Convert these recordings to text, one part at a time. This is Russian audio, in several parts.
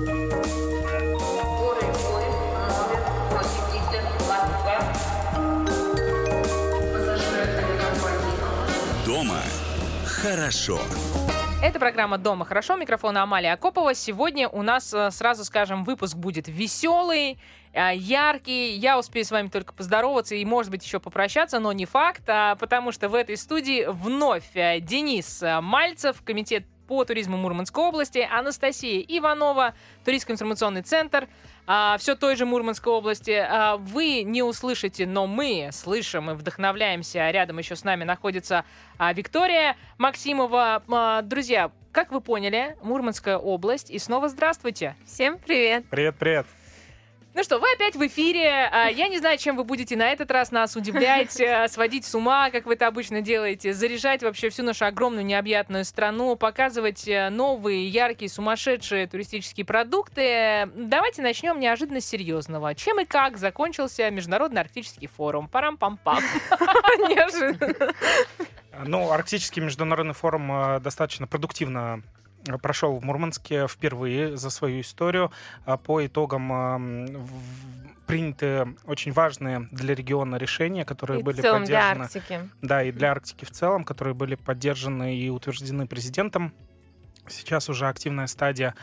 Дома хорошо. Это программа «Дома хорошо». Микрофон Амалия Акопова. Сегодня у нас, сразу скажем, выпуск будет веселый, яркий. Я успею с вами только поздороваться и, может быть, еще попрощаться, но не факт, потому что в этой студии вновь Денис Мальцев, комитет по туризму Мурманской области, Анастасия Иванова, туристско-информационный центр, все той же Мурманской области. Вы не услышите, но мы слышим и вдохновляемся. Рядом еще с нами находится Виктория Максимова. Друзья, как вы поняли, Мурманская область. И снова здравствуйте. Всем привет. Привет. Ну что, вы опять в эфире. Я не знаю, чем вы будете на этот раз нас удивлять, сводить с ума, как вы это обычно делаете, заряжать вообще всю нашу огромную необъятную страну, показывать новые, яркие, сумасшедшие туристические продукты. Давайте начнем неожиданно с серьезного. Чем и как закончился Международный арктический форум? Парам-пам-пам. Неожиданно. Ну, Арктический международный форум достаточно продуктивно прошел в Мурманске впервые за свою историю. По итогам приняты очень важные для региона решения, которые И были в целом поддержаны. для Арктики. Да, и для Арктики в целом, которые были поддержаны и утверждены президентом. Сейчас уже активная стадия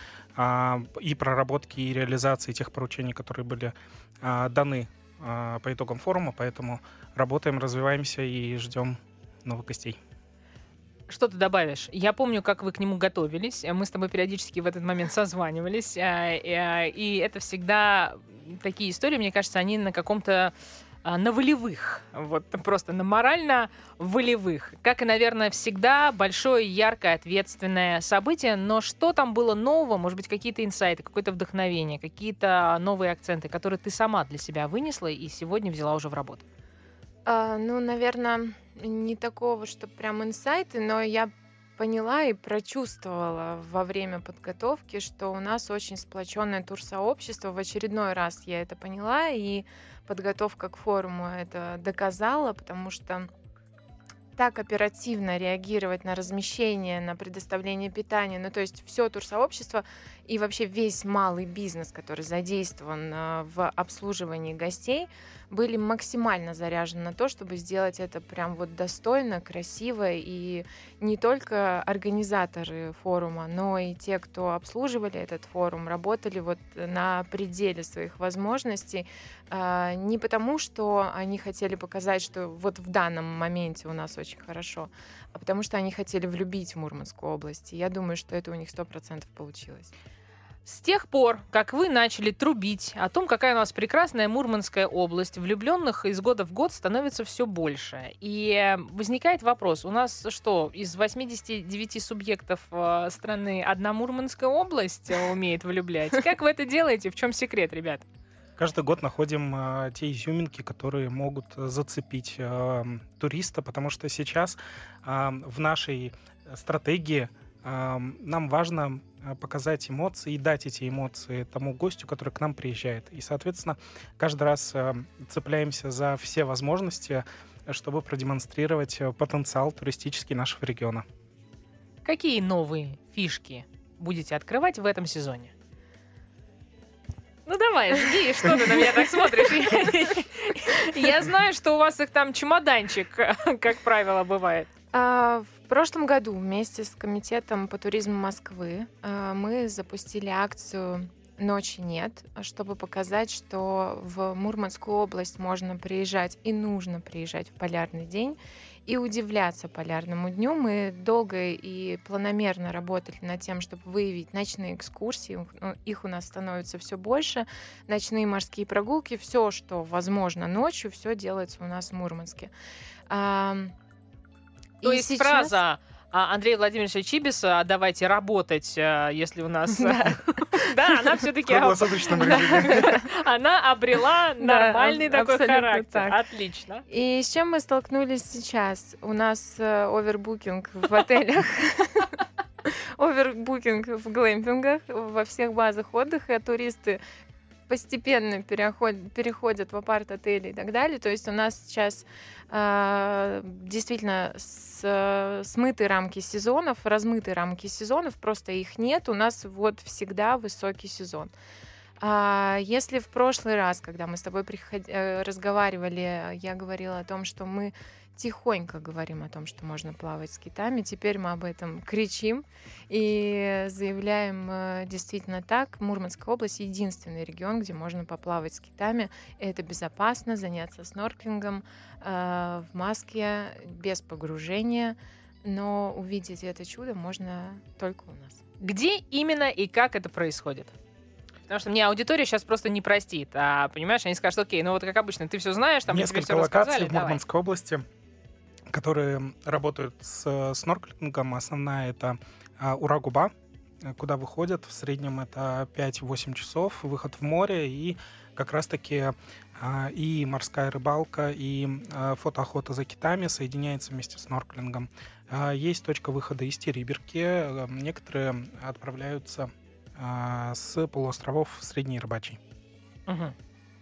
и проработки, и реализации тех поручений, которые были даны по итогам форума. Поэтому работаем, развиваемся и ждем новых гостей. Что ты добавишь? Я помню, как вы к нему готовились. Мы с тобой периодически в этот момент созванивались. И это всегда такие истории, мне кажется, они на каком-то на волевых. Вот просто на морально-волевых. Как и, наверное, всегда, большое, яркое, ответственное событие. Но что там было нового? Может быть, какие-то инсайты, какое-то вдохновение, какие-то новые акценты, которые ты сама для себя вынесла и сегодня взяла уже в работу? Ну, наверное, не такого, что прям инсайты, но я поняла и прочувствовала во время подготовки, что у нас очень сплоченное турсообщество. В очередной раз я это поняла, и подготовка к форуму это доказала, потому что так оперативно реагировать на размещение, на предоставление питания, ну то есть все турсообщество и вообще весь малый бизнес, который задействован в обслуживании гостей, были максимально заряжены на то, чтобы сделать это прям вот достойно, красиво, и не только организаторы форума, но и те, кто обслуживали этот форум, работали вот на пределе своих возможностей, не потому, что они хотели показать, что вот в данном моменте у нас очень хорошо, а потому что они хотели влюбить в Мурманскую область. И я думаю, что это у них 100% получилось. С тех пор, как вы начали трубить о том, какая у нас прекрасная Мурманская область, влюбленных из года в год становится все больше. И возникает вопрос, у нас что, из 89 субъектов страны одна Мурманская область умеет влюблять? Как вы это делаете? В чем секрет, ребят? Каждый год находим те изюминки, которые могут зацепить туриста, потому что сейчас в нашей стратегии нам важно показать эмоции и дать эти эмоции тому гостю, который к нам приезжает. И, соответственно, каждый раз цепляемся за все возможности, чтобы продемонстрировать потенциал туристический нашего региона. Какие новые фишки будете открывать в этом сезоне? Ну давай, жги, что ты на меня так смотришь? Я знаю, что у вас их там чемоданчик, как правило, бывает. В прошлом году вместе с Комитетом по туризму Москвы мы запустили акцию «Ночи нет», чтобы показать, что в Мурманскую область можно приезжать и нужно приезжать в полярный день и удивляться полярному дню. Мы долго и планомерно работали над тем, чтобы выявить ночные экскурсии. Их у нас становится все больше. Ночные морские прогулки, все, что возможно ночью, все делается у нас в Мурманске. То есть сейчас... фраза Андрея Владимировича Чибиса «давайте работать», если у нас... Да, она все-таки... Она обрела нормальный такой характер. Отлично. И с чем мы столкнулись сейчас? У нас овербукинг в отелях. Овербукинг в глэмпингах, во всех базах отдыха. Туристы постепенно переходят в апарт-отели и так далее. То есть у нас сейчас действительно смыты рамки сезонов, размыты рамки сезонов, просто их нет. У нас вот всегда высокий сезон. Если в прошлый раз, когда мы с тобой разговаривали, я говорила о том, что мы тихонько говорим о том, что можно плавать с китами, теперь мы об этом кричим и заявляем действительно так. Мурманская область — единственный регион, где можно поплавать с китами. Это безопасно, заняться снорклингом в маске, без погружения, но увидеть это чудо можно только у нас. Где именно и как это происходит? Потому что мне аудитория сейчас просто не простит. Понимаешь, они скажут: окей, ну вот как обычно, ты все знаешь, там несколько все локаций рассказали, в Мурманской области, которые работают с снорклингом. Основная — это Ура-Губа, куда выходят в среднем это 5-8 часов, выход в море, и как раз-таки и морская рыбалка, и фотоохота за китами соединяется вместе с снорклингом. Есть точка выхода из Териберки. Некоторые отправляются с полуостровов Средней Рыбачьей. Угу.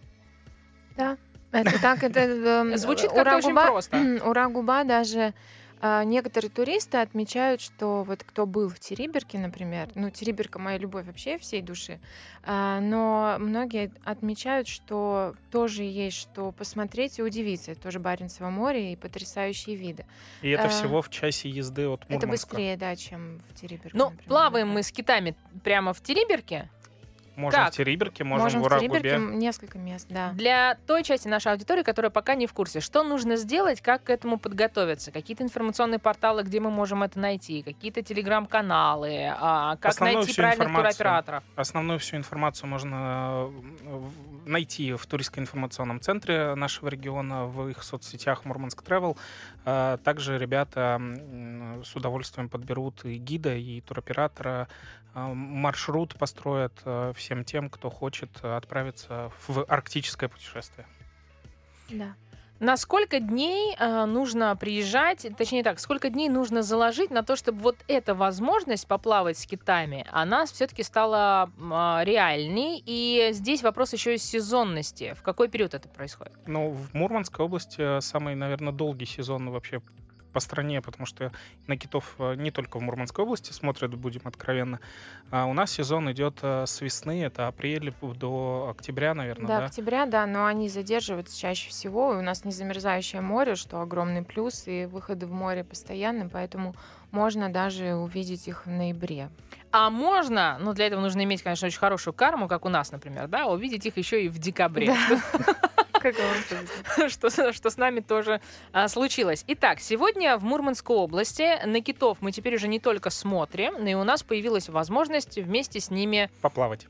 Да, это так. Это звучит как-то очень просто. Ура-Губа даже некоторые туристы отмечают, что вот кто был в Териберке, например, ну, Териберка — моя любовь вообще всей души, но многие отмечают, что тоже есть что посмотреть и удивиться. Это тоже Баренцево море и потрясающие виды. И это всего в часе езды от Мурманска. Это быстрее, да, чем в Териберке. Ну, например, плаваем да. мы с китами прямо в Териберке. Можем Как? в Териберке, можем в в Териберке Ура-Губе. несколько мест, да. Для той части нашей аудитории, которая пока не в курсе, что нужно сделать, как к этому подготовиться? Какие-то информационные порталы, где мы можем это найти? Какие-то телеграм-каналы? Как Основную найти всю правильных информацию. туроператоров? Основную всю информацию можно найти в туристско-информационном центре нашего региона, в их соцсетях Мурманск Travel. Также ребята с удовольствием подберут и гида, и туроператора, маршрут построят всем тем, кто хочет отправиться в арктическое путешествие. Да. На сколько дней нужно приезжать, точнее так, сколько дней нужно заложить на то, чтобы вот эта возможность поплавать с китами, она все-таки стала реальней? И здесь вопрос еще и сезонности. В какой период это происходит? Ну, в Мурманской области самый, наверное, долгий сезон вообще по стране, потому что на китов не только в Мурманской области смотрят, будем откровенно. У нас сезон идет с весны, это апрель до октября, наверное, До да? октября, да, но они задерживаются чаще всего. И у нас не замерзающее море, что огромный плюс, и выходы в море постоянны, поэтому можно даже увидеть их в ноябре. А можно, ну для этого нужно иметь, конечно, очень хорошую карму, как у нас, например, да, увидеть их еще и в декабре. Как вам Что с нами тоже случилось. Итак, сегодня в Мурманской области на китов мы теперь уже не только смотрим, но и у нас появилась возможность вместе с ними Поплавать.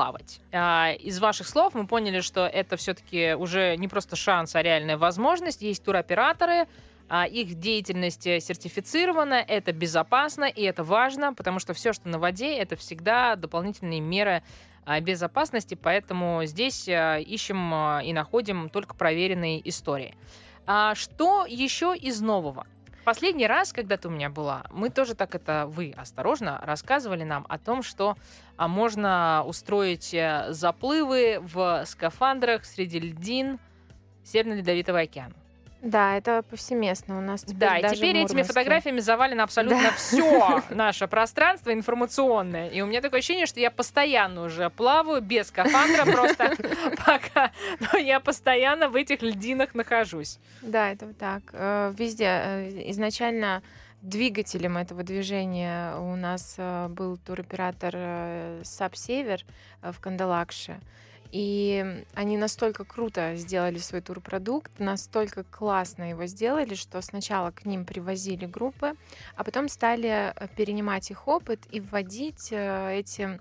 Из ваших слов мы поняли, что это все-таки уже не просто шанс, а реальная возможность. Есть туроператоры, их деятельность сертифицирована, это безопасно и это важно, потому что все, что на воде, это всегда дополнительные меры безопасности, поэтому здесь ищем и находим только проверенные истории. Что еще из нового? Последний раз, когда ты у меня была, мы тоже вы осторожно рассказывали нам о том, что можно устроить заплывы в скафандрах среди льдин Северного Ледовитого океана. Да, это повсеместно у нас теперь. Да, и даже теперь в этими Мурманске. фотографиями завалено абсолютно все наше пространство информационное. И у меня такое ощущение, что я постоянно уже плаваю без скафандра просто пока. Но я постоянно в этих льдинах нахожусь. Да, это так. Везде. Изначально двигателем этого движения у нас был туроператор САП-Север в Кандалакше. И они настолько круто сделали свой турпродукт, настолько классно его сделали, что сначала к ним привозили группы, а потом стали перенимать их опыт и вводить эти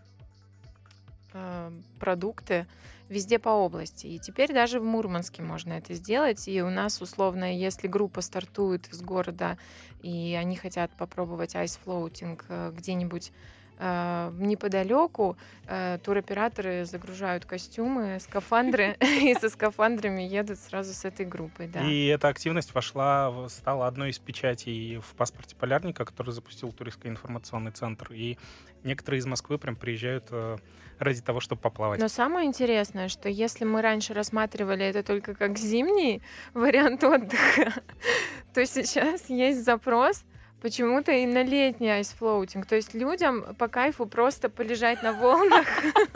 продукты везде по области. И теперь даже в Мурманске можно это сделать. И у нас, условно, если группа стартует из города, и они хотят попробовать айсфлоутинг где-нибудь неподалеку, туроператоры загружают костюмы, скафандры, и со скафандрами едут сразу с этой группой. Да. И эта активность стала одной из печатей в паспорте полярника, который запустил туристско-информационный центр. И некоторые из Москвы прям приезжают ради того, чтобы поплавать. Но самое интересное, что если мы раньше рассматривали это только как зимний вариант отдыха, то сейчас есть запрос почему-то и на летний айсфлоутинг. То есть людям по кайфу просто полежать на волнах.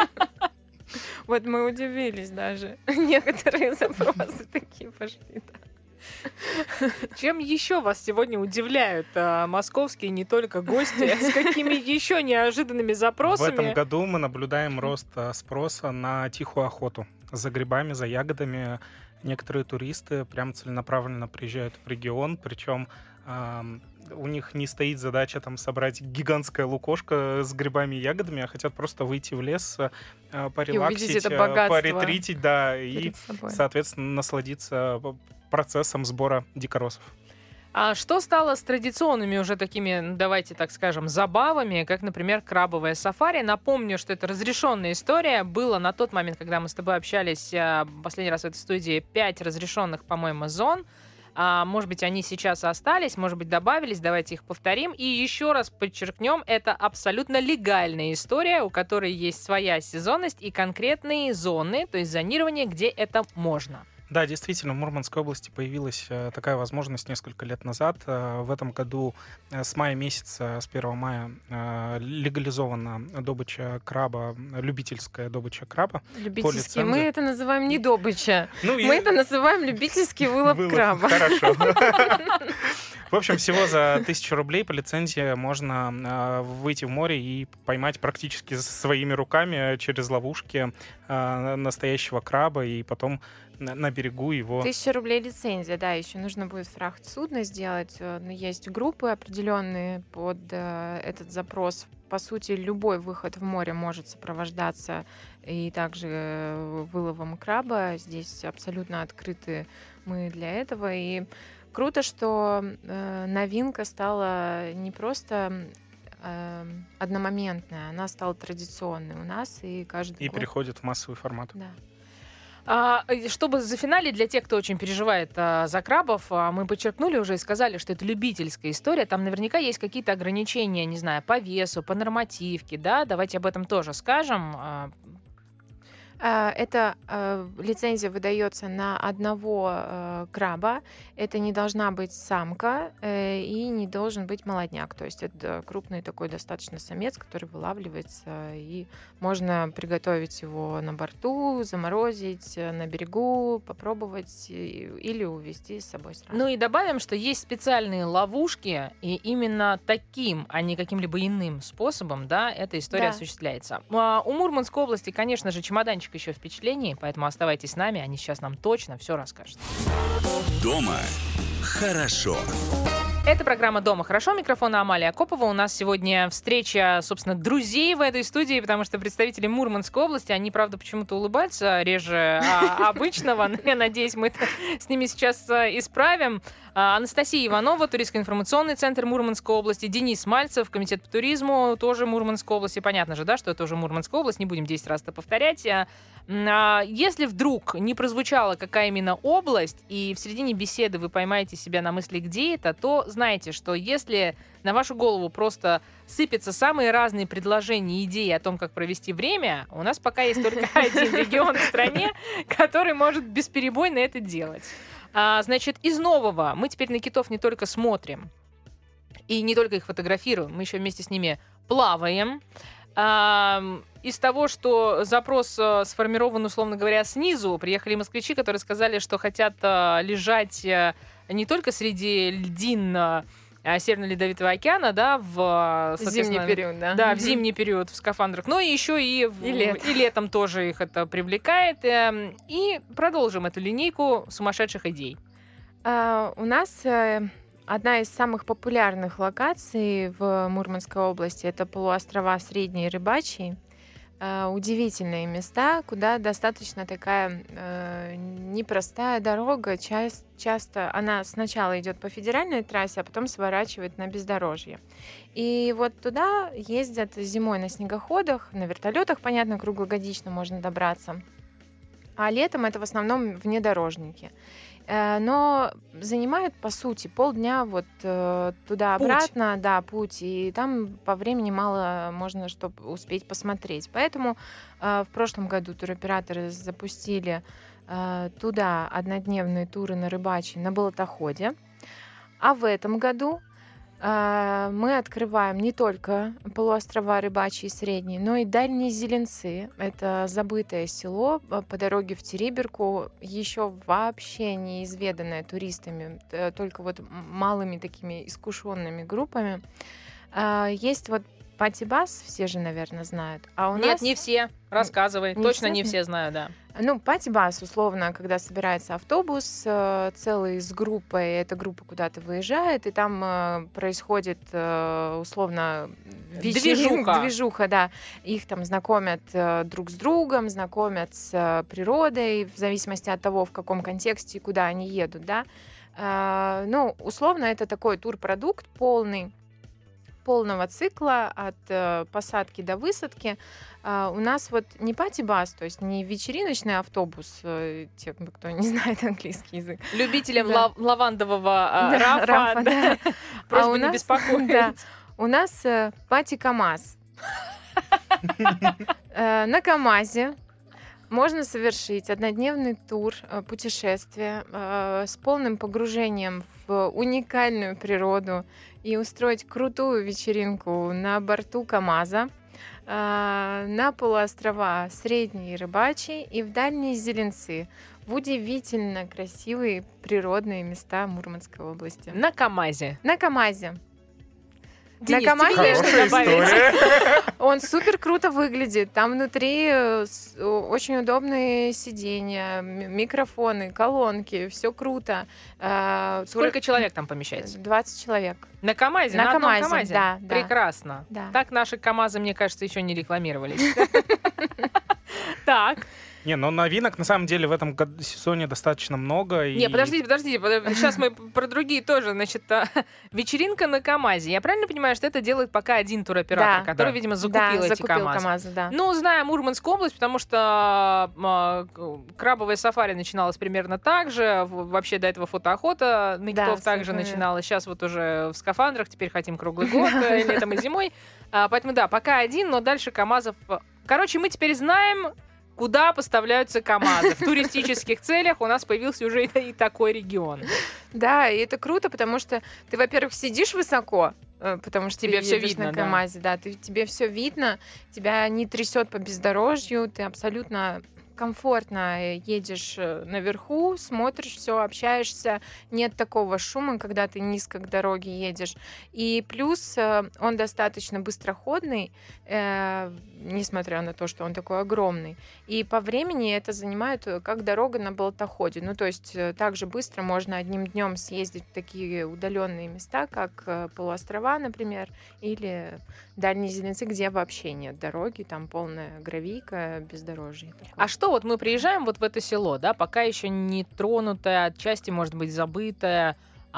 Вот мы удивились даже. Некоторые запросы такие пошли. Чем еще вас сегодня удивляют московские не только гости, с какими еще неожиданными В запросами? этом году мы наблюдаем рост спроса на тихую охоту за грибами, за ягодами. Некоторые туристы прям целенаправленно приезжают в регион, причем у них не стоит задача там собрать гигантское лукошко с грибами и ягодами, а хотят просто выйти в лес, порелаксить, это богатство поретритить, да, и, перед собой. соответственно, насладиться процессом сбора дикоросов. А что стало с традиционными уже такими, давайте так скажем, забавами, как, например, крабовое сафари? Напомню, что это разрешенная история. Было на тот момент, когда мы с тобой общались последний раз в этой студии, 5 разрешенных, по-моему, зон. Может быть, они сейчас остались, может быть, добавились, давайте их повторим. И еще раз подчеркнем, это абсолютно легальная история, у которой есть своя сезонность и конкретные зоны, то есть зонирование, где это можно. Да, действительно, в Мурманской области появилась такая возможность несколько лет назад. В этом году с мая месяца, с 1 мая, легализована добыча краба, любительская добыча краба. Любительский. Мы это называем не добыча. Ну, Мы это называем любительский вылов краба. Хорошо. В общем, всего за 1000 рублей по лицензии можно выйти в море и поймать практически своими руками через ловушки настоящего краба и потом на берегу его. 1000 рублей лицензия, да, еще нужно будет фрахт судна сделать. Есть группы определенные под этот запрос. По сути, любой выход в море может сопровождаться и также выловом краба. Здесь абсолютно открыты мы для этого. И круто, что новинка стала не просто одномоментная, она стала традиционной у нас, и каждый И год... переходит в массовый формат. Да. Чтобы зафиналить, для тех, кто очень переживает за крабов, мы подчеркнули уже и сказали, что это любительская история. Там наверняка есть какие-то ограничения, не знаю, по весу, по нормативке, да? Давайте об этом тоже скажем. Эта лицензия выдается на одного краба. Это не должна быть самка и не должен быть молодняк. То есть это крупный такой достаточно самец, который вылавливается, и можно приготовить его на борту, заморозить на берегу, попробовать или увезти с собой сразу. Ну и добавим, что есть специальные ловушки, и именно таким, а не каким-либо иным способом, да, эта история осуществляется. У Мурманской области, конечно же, чемоданчик еще впечатлений, поэтому оставайтесь с нами, они сейчас нам точно все расскажут. Дома хорошо. Это программа «Дома хорошо». Микрофон Амалия Акопова. У нас сегодня встреча, собственно, друзей в этой студии, потому что представители Мурманской области, они, правда, почему-то улыбаются реже обычного. Но я надеюсь, мы это с ними сейчас исправим. Анастасия Иванова, туристско-информационный центр Мурманской области. Денис Мальцев, комитет по туризму, тоже Мурманской области. Понятно же, да, что это уже Мурманская область. Не будем 10 раз это повторять. Если вдруг не прозвучала, какая именно область, и в середине беседы вы поймаете себя на мысли, где это, то знайте, что если на вашу голову просто сыпятся самые разные предложения и идеи о том, как провести время, у нас пока есть только один регион в стране, который может бесперебойно это делать. Значит, из нового мы теперь на китов не только смотрим и не только их фотографируем, мы еще вместе с ними плаваем. Из того, что запрос сформирован, условно говоря, снизу, приехали москвичи, которые сказали, что хотят лежать не только среди льдин Северно-Ледовитого океана, да, в зимний период, да. Да, в зимний период в скафандрах, но еще и летом тоже их это привлекает. И продолжим эту линейку сумасшедших идей. У нас одна из самых популярных локаций в Мурманской области — это полуострова Средний и Рыбачий. Удивительные места, куда достаточно такая непростая дорога. Часто она сначала идет по федеральной трассе, а потом сворачивает на бездорожье. И вот туда ездят зимой на снегоходах, на вертолетах, понятно, круглогодично можно добраться. а летом это в основном внедорожники. Но занимает, по сути, полдня вот туда-обратно, да, путь, и там по времени мало можно, чтобы успеть посмотреть. Поэтому в прошлом году туроператоры запустили туда однодневные туры на Рыбачий, на болотоходе. А в этом году мы открываем не только полуострова Рыбачий и Средний, но и Дальние Зеленцы. Это забытое село по дороге в Териберку, еще вообще не изведанное туристами, только вот малыми такими искушенными группами. Есть вот Пати-Бас, все же, наверное, знают. А у Нет, нас... не все. Рассказывай. Не Точно все? не все знаю, да. Ну, Пати-Бас, условно, когда собирается автобус целый с группой, эта группа куда-то выезжает, и там происходит, условно, движуха, да. Их там знакомят друг с другом, знакомят с природой, в зависимости от того, в каком контексте и куда они едут, да. Ну, условно, это такой турпродукт полного цикла от посадки до высадки. У нас вот не пати-бас, то есть не вечериночный автобус, те, кто не знает английский язык. Любителям Да. лавандового Да, рафа, да. просьба у не нас- беспокоить. да. У нас пати-КамАЗ. На КамАЗе можно совершить однодневный тур, путешествие с полным погружением в уникальную природу и устроить крутую вечеринку на борту КамАЗа, на полуострова Средний и Рыбачий и в Дальние Зеленцы, в удивительно красивые природные места Мурманской области. На КамАЗе. На КамАЗе. Денис, на КамАЗе тебе есть что Хорошая добавить? история. Он супер круто выглядит. Там внутри очень удобные сиденья, микрофоны, колонки, все круто. Сколько человек там помещается? 20 человек. На КамАЗе? На одном КамАЗе, КамАЗе? да, да. Прекрасно. Да. Так наши КамАЗы, мне кажется, еще не рекламировались. Так. Не, но новинок на самом деле в этом сезоне достаточно много. Не, подождите. Сейчас мы про другие тоже. Значит, вечеринка на КамАЗе. Я правильно понимаю, что это делает пока один туроператор, Да. который, Да. видимо, закупил эти КамАЗы? КамАЗы, да. Ну, знаю Мурманскую область, потому что крабовое сафари начиналось примерно так же. Вообще до этого фотоохота на Да, китов также совершенно начиналась. Сейчас вот уже в скафандрах, теперь хотим круглый год, летом и зимой. Поэтому да, пока один, но дальше КамАЗов... Короче, мы теперь знаем, куда поставляются КамАЗы. В туристических целях у нас появился уже и такой регион. Да, и это круто, потому что ты, во-первых, сидишь высоко, потому что Тебе ты всё едешь видно, на да. КамАЗе, да, тебе все видно, тебя не трясет по бездорожью, ты абсолютно комфортно едешь наверху, смотришь все, общаешься, нет такого шума, когда ты низко к дороге едешь. И плюс он достаточно быстроходный, несмотря на то, что он такой огромный. И по времени это занимает как дорога на болотоходе. Ну, то есть так же быстро можно одним днем съездить в такие удаленные места, как полуострова, например, или Дальние Зеленцы, где вообще нет дороги, там полная гравийка, бездорожье. такое. А что вот мы приезжаем вот в это село, да, пока еще не тронутое, отчасти, может быть, забытое,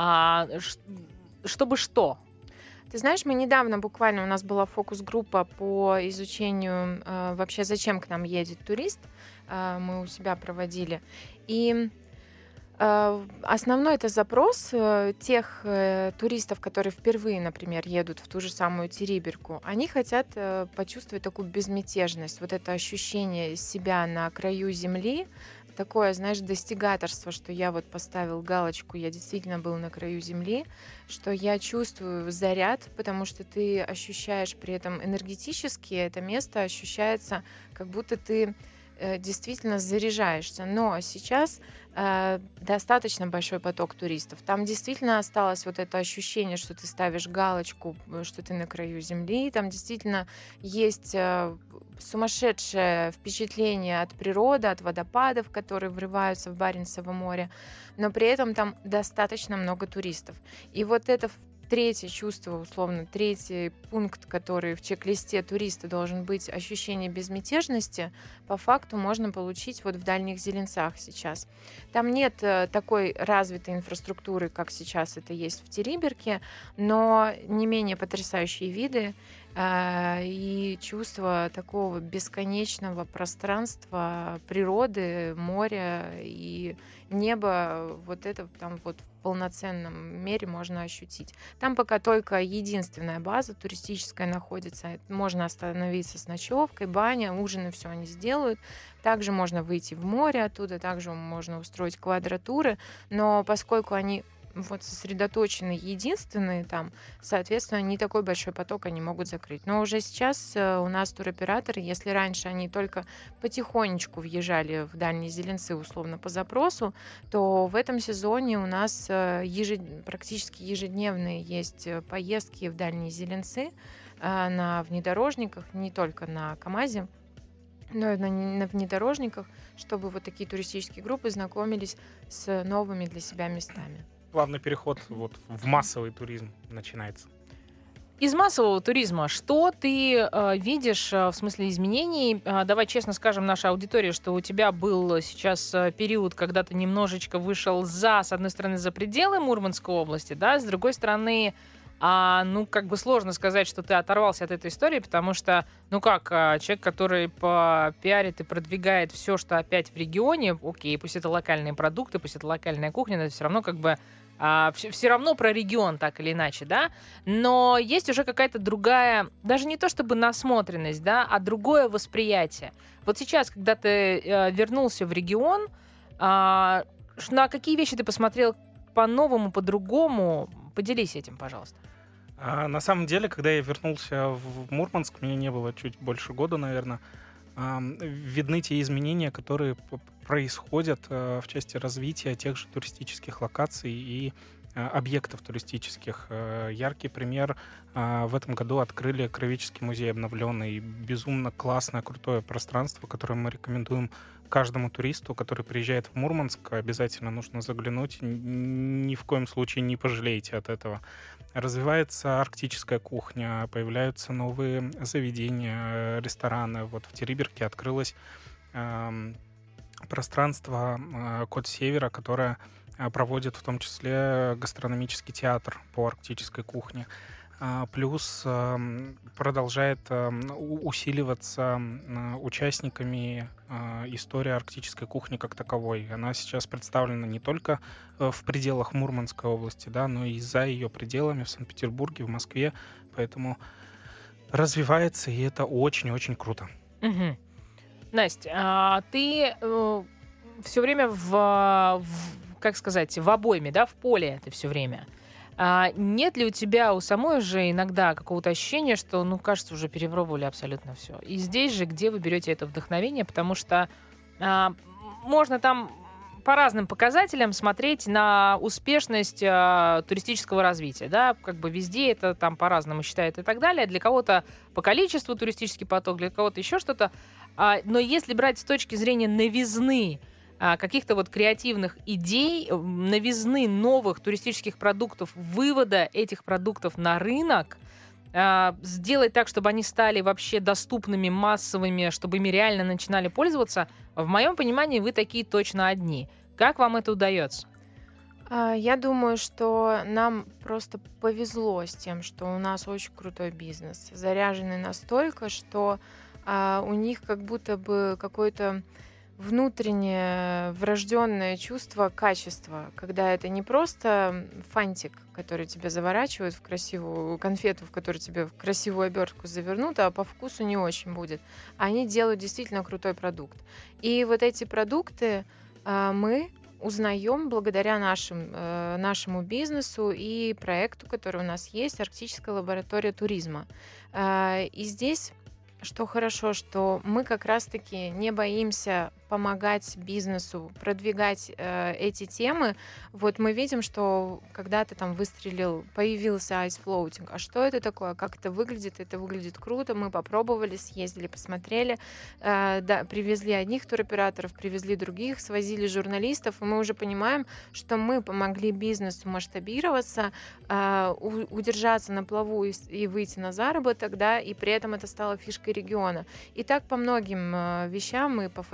чтобы что? Ты знаешь, мы недавно буквально, у нас была фокус-группа по изучению вообще, зачем к нам едет турист. Мы у себя проводили. И основной это запрос тех туристов, которые впервые, например, едут в ту же самую Териберку. Они хотят почувствовать такую безмятежность, вот это ощущение себя на краю земли, такое, знаешь, достигаторство, что я вот поставил галочку, я действительно был на краю земли, что я чувствую заряд, потому что ты ощущаешь при этом энергетически, это место ощущается, как будто ты действительно заряжаешься. Но сейчас достаточно большой поток туристов. Там действительно осталось вот это ощущение, что ты ставишь галочку, что ты на краю земли. Там действительно есть сумасшедшее впечатление от природы, от водопадов, которые врываются в Баренцево море. Но при этом там достаточно много туристов. И вот это третье чувство, условно, третий пункт, который в чек-листе туриста должен быть, ощущение безмятежности, по факту можно получить вот в Дальних Зеленцах сейчас. Там нет такой развитой инфраструктуры, как сейчас это есть в Териберке, но не менее потрясающие виды. и чувство такого бесконечного пространства природы, моря и неба, вот это там вот в полноценном мере можно ощутить. Там пока только единственная база туристическая находится. Можно остановиться с ночевкой, баня, ужины, все они сделают. Также можно выйти в море оттуда, также можно устроить квадратуры, но поскольку они вот сосредоточены единственные там, соответственно, не такой большой поток они могут закрыть. Но уже сейчас у нас туроператоры, если раньше они только потихонечку въезжали в дальние Зеленцы условно по запросу, то в этом сезоне у нас практически ежедневные есть поездки в дальние Зеленцы на внедорожниках, не только на КАМАЗе, но и на внедорожниках, чтобы вот такие туристические группы знакомились с новыми для себя местами. Плавный переход вот в массовый туризм начинается. Из массового туризма что ты видишь в смысле изменений? Давай честно скажем нашей аудитории, что у тебя был сейчас период, когда ты немножечко вышел с одной стороны, за пределы Мурманской области, да, с другой стороны, как бы сложно сказать, что ты оторвался от этой истории, потому что, человек, который пиарит и продвигает все, что опять в регионе, окей, пусть это локальные продукты, пусть это локальная кухня, но это все равно как бы все равно про регион, так или иначе, да, но есть уже какая-то другая, даже не то чтобы насмотренность, да, а другое восприятие. Вот сейчас, когда ты вернулся в регион, на какие вещи ты посмотрел по-новому, по-другому? Поделись этим, пожалуйста. На самом деле, когда я вернулся в Мурманск, мне не было чуть больше года, наверное, видны те изменения, которые происходят в части развития тех же туристических локаций и объектов туристических. Яркий пример: в этом году открыли Кровеческий музей обновленный. Безумно классное, крутое пространство, которое мы рекомендуем каждому туристу, который приезжает в Мурманск. Обязательно нужно заглянуть. Ни в коем случае не пожалеете от этого. Развивается арктическая кухня, появляются новые заведения, рестораны. Вот в Териберке открылось пространство «Кот Севера», которое проводит в том числе гастрономический театр по арктической кухне. Плюс продолжает усиливаться участниками история арктической кухни как таковой. Она сейчас представлена не только в пределах Мурманской области, да, но и за ее пределами в Санкт-Петербурге, в Москве. Поэтому развивается, и это очень-очень круто. Угу. Настя, ты все время в обойме, да, в поле ты все время. Нет ли у тебя у самой же иногда какого-то ощущения, что, кажется, уже перепробовали абсолютно все? И здесь же, где вы берете это вдохновение? Потому что можно там по разным показателям смотреть на успешность туристического развития, да, как бы везде это там по-разному считают и так далее. Для кого-то по количеству туристический поток, для кого-то еще что-то. Но если брать с точки зрения новизны, каких-то вот креативных идей, новизны новых туристических продуктов, вывода этих продуктов на рынок, сделать так, чтобы они стали вообще доступными, массовыми, чтобы ими реально начинали пользоваться, в моем понимании вы такие точно одни. Как вам это удается? Я думаю, что нам просто повезло с тем, что у нас очень крутой бизнес, заряженный настолько, что у них как будто бы какой-то внутреннее врожденное чувство качества, когда это не просто фантик, который тебе заворачивают в красивую конфету, в которую тебе в красивую обертку завернут, а по вкусу не очень будет. Они делают действительно крутой продукт. И вот эти продукты мы узнаем благодаря нашему бизнесу и проекту, который у нас есть, Арктическая лаборатория туризма. И здесь что хорошо, что мы как раз-таки не боимся помогать бизнесу продвигать эти темы. Вот мы видим, что когда-то там выстрелил, появился Ice Floating. А что это такое? Как это выглядит? Это выглядит круто. Мы попробовали, съездили, посмотрели. Да, привезли одних туроператоров, привезли других, свозили журналистов. И мы уже понимаем, что мы помогли бизнесу масштабироваться, удержаться на плаву и выйти на заработок, да, и при этом это стало фишкой региона. И так по многим вещам, и по фотоохоте,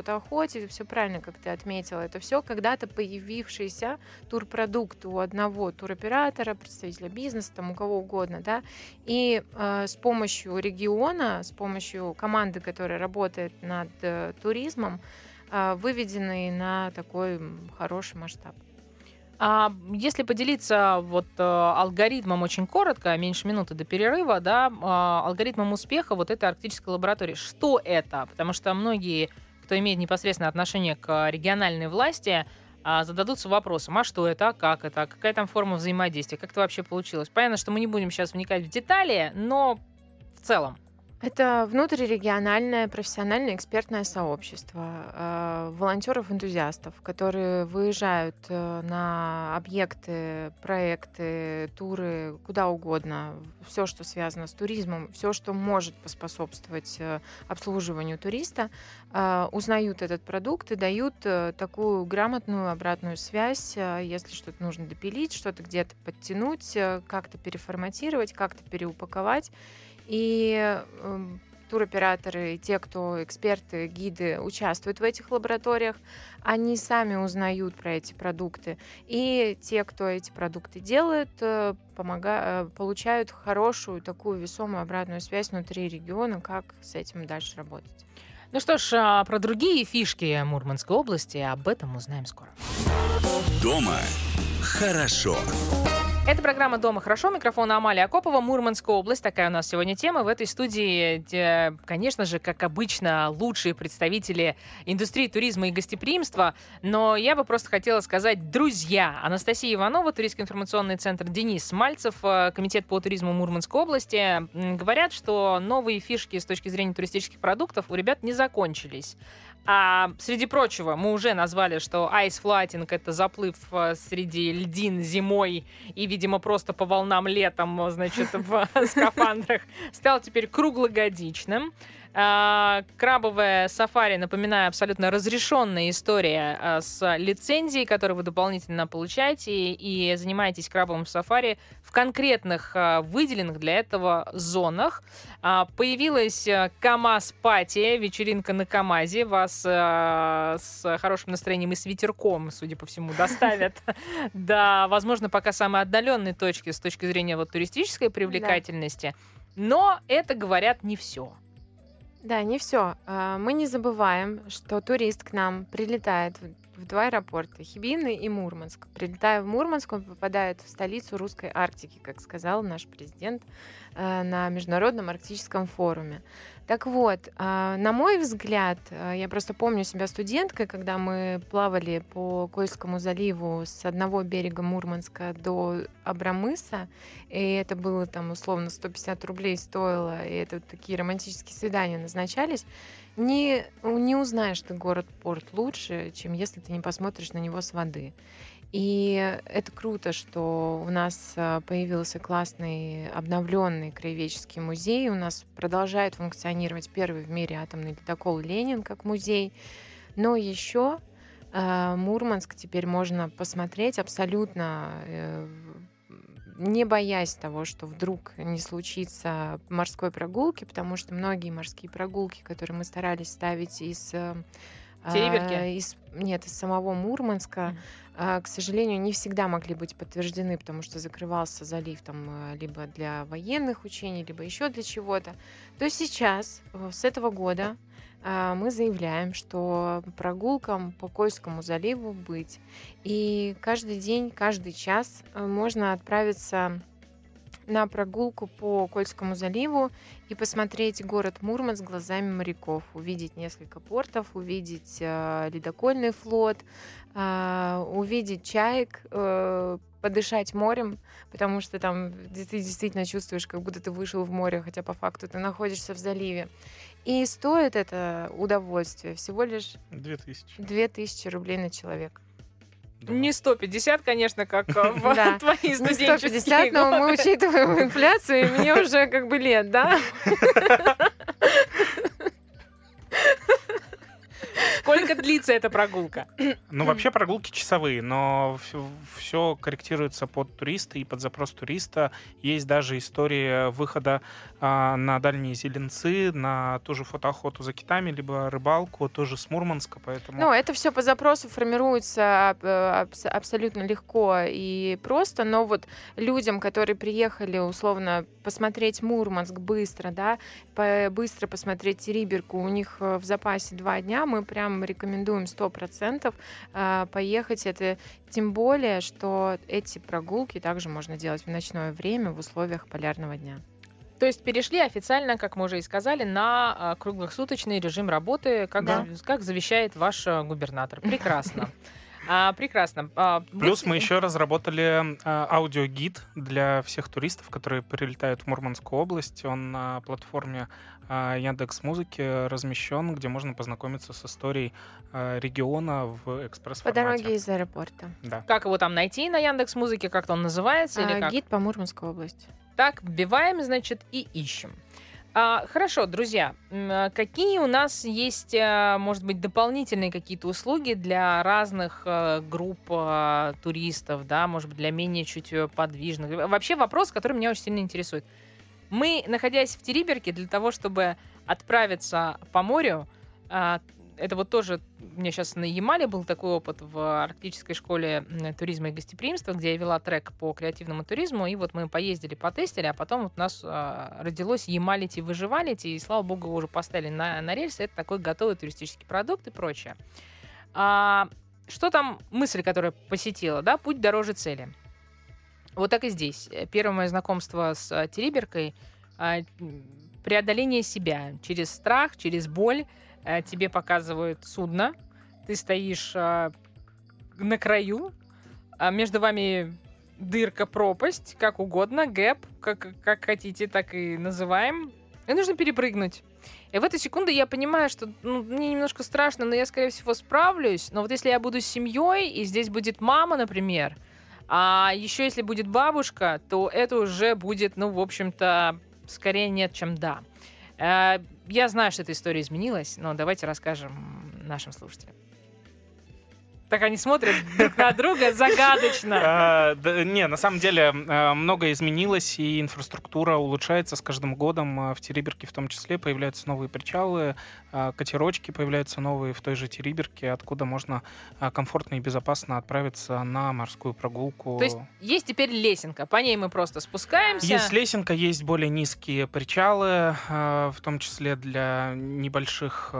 работе, все правильно, как ты отметила. Это все когда-то появившийся турпродукт у одного туроператора, представителя бизнеса, там, у кого угодно, да, и с помощью региона, с помощью команды, которая работает над туризмом, выведенный на такой хороший масштаб. А если поделиться алгоритмом очень коротко, меньше минуты до перерыва, да, алгоритмом успеха вот этой арктической лаборатории, что это? Потому что многие, кто имеет непосредственное отношение к региональной власти, зададутся вопросом, а что это, а как это, какая там форма взаимодействия, как это вообще получилось? Понятно, что мы не будем сейчас вникать в детали, но в целом. Это внутрирегиональное профессиональное экспертное сообщество волонтеров-энтузиастов, которые выезжают на объекты, проекты, туры, куда угодно, все, что связано с туризмом, все, что может поспособствовать обслуживанию туриста, узнают этот продукт и дают такую грамотную обратную связь, если что-то нужно допилить, что-то где-то подтянуть, как-то переформатировать, как-то переупаковать. И туроператоры, те, кто эксперты, гиды участвуют в этих лабораториях, они сами узнают про эти продукты. И те, кто эти продукты делает, получают хорошую такую весомую обратную связь внутри региона, как с этим дальше работать. Ну что ж, про другие фишки Мурманской области об этом узнаем скоро. Дома хорошо. Это программа «Дома хорошо». Микрофон Амалия Акопова, Мурманская область. Такая у нас сегодня тема. В этой студии, конечно же, как обычно, лучшие представители индустрии туризма и гостеприимства. Но я бы просто хотела сказать, друзья, Анастасия Иванова, Туристский информационный центр, Денис Мальцев, Комитет по туризму Мурманской области, говорят, что новые фишки с точки зрения туристических продуктов у ребят не закончились. А среди прочего, мы уже назвали, что айс-флайтинг — это заплыв среди льдин зимой и, видимо, просто по волнам летом, значит, в скафандрах, стал теперь круглогодичным. Крабовое сафари, напоминаю, абсолютно разрешенная история с лицензией, которую вы дополнительно получаете, и занимаетесь крабовым сафари в конкретных выделенных для этого зонах. Появилась КамАЗ-пати, вечеринка на КамАЗе. Вас с хорошим настроением и с ветерком, судя по всему, доставят до, возможно, пока самой отдаленной точки с точки зрения туристической привлекательности. Но это, говорят, не все. Да, не все. Мы не забываем, что турист к нам прилетает в два аэропорта, Хибины и Мурманск. Прилетая в Мурманск, он попадает в столицу русской Арктики, как сказал наш президент на Международном арктическом форуме. Так вот, на мой взгляд, я просто помню себя студенткой, когда мы плавали по Кольскому заливу с одного берега Мурманска до Абрамыса, и это было там условно 150 рублей стоило, и это такие романтические свидания назначались. Не узнаешь ты город-порт лучше, чем если ты не посмотришь на него с воды. И это круто, что у нас появился классный обновленный краеведческий музей. У нас продолжает функционировать первый в мире атомный ледокол «Ленин» как музей. Но еще Мурманск теперь можно посмотреть абсолютно не боясь того, что вдруг не случится морской прогулки, потому что многие морские прогулки, которые мы старались ставить из самого Мурманска, к сожалению, не всегда могли быть подтверждены, потому что закрывался залив там либо для военных учений, либо еще для чего-то. То сейчас, с этого года, мы заявляем, что прогулкам по Кольскому заливу быть. И каждый день, каждый час можно отправиться на прогулку по Кольскому заливу и посмотреть город Мурманск глазами моряков, увидеть несколько портов, увидеть ледокольный флот, увидеть чаек, подышать морем, потому что там ты действительно чувствуешь, как будто ты вышел в море, хотя по факту ты находишься в заливе. И стоит это удовольствие всего лишь 2000 рублей на человека. Да. Не 150, конечно, как в твои студенческие 150, но мы учитываем инфляцию, и мне уже как бы лет, да? Сколько длится эта прогулка? Ну, вообще прогулки часовые, но все корректируется под туриста и под запрос туриста. Есть даже история выхода на дальние зеленцы, на ту же фотоохоту за китами, либо рыбалку, тоже с Мурманска, поэтому... Ну, это все по запросу формируется абсолютно легко и просто, но вот людям, которые приехали, условно, посмотреть Мурманск быстро, да, быстро посмотреть Териберку, у них в запасе 2 дня, мы прям рекомендуем 100% поехать. Это тем более, что эти прогулки также можно делать в ночное время в условиях полярного дня. То есть перешли официально, как мы уже и сказали, на круглосуточный режим работы, как завещает ваш губернатор. Прекрасно. Прекрасно. Плюс мы еще разработали аудиогид для всех туристов, которые прилетают в Мурманскую область. Он на платформе Яндекс.Музыки размещен, где можно познакомиться с историей региона в экспресс-формате. По дороге из аэропорта. Да. Как его там найти на Яндекс.Музыке? Как-то он называется? Или как? Гид по Мурманской области. Так, вбиваем, значит, и ищем. Хорошо, друзья, какие у нас есть, может быть, дополнительные какие-то услуги для разных групп туристов, да, может быть, для менее чуть подвижных? Вообще вопрос, который меня очень сильно интересует. Мы, находясь в Териберке, для того, чтобы отправиться по морю, это вот тоже, у меня сейчас на Ямале был такой опыт в Арктической школе туризма и гостеприимства, где я вела трек по креативному туризму, и вот мы поездили, потестили, а потом вот у нас родилось Ямалити, Выживалити, и, слава богу, его уже поставили на рельсы. Это такой готовый туристический продукт и прочее. Что там мысль, которая посетила, да? Путь дороже цели. Вот так и здесь. Первое мое знакомство с Териберкой — преодоление себя через страх, через боль. Тебе показывают судно, ты стоишь на краю, между вами дырка, пропасть, как угодно, гэп, как хотите, так и называем. И нужно перепрыгнуть. И в эту секунду я понимаю, что мне немножко страшно, но я, скорее всего, справлюсь. Но вот если я буду с семьей, и здесь будет мама, например, а еще если будет бабушка, то это уже будет, в общем-то, скорее нет, чем да. Я знаю, что эта история изменилась, но давайте расскажем нашим слушателям. Так они смотрят друг на друга загадочно. Не, на самом деле многое изменилось, и инфраструктура улучшается с каждым годом. В Териберке в том числе появляются новые причалы, катерочки появляются новые в той же Териберке, откуда можно комфортно и безопасно отправиться на морскую прогулку. То есть есть теперь лесенка, по ней мы просто спускаемся. Есть лесенка, есть более низкие причалы, в том числе для небольших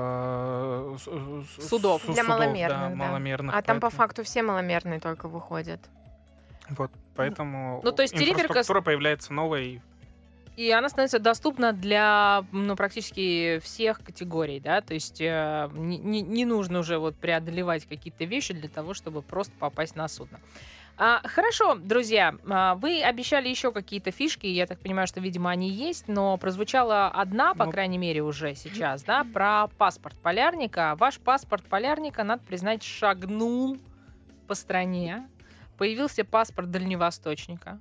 судов. Для маломерных, да. маломерных. А там по факту все маломерные только выходят. Вот, поэтому то есть инфраструктура появляется новая. И она становится доступна для практически всех категорий, да, то есть не нужно уже вот преодолевать какие-то вещи для того, чтобы просто попасть на судно. Хорошо, друзья, вы обещали еще какие-то фишки, я так понимаю, что, видимо, они есть, но прозвучала одна, по крайней мере, уже сейчас, да, про паспорт полярника. Ваш паспорт полярника, надо признать, шагнул по стране. Появился паспорт дальневосточника.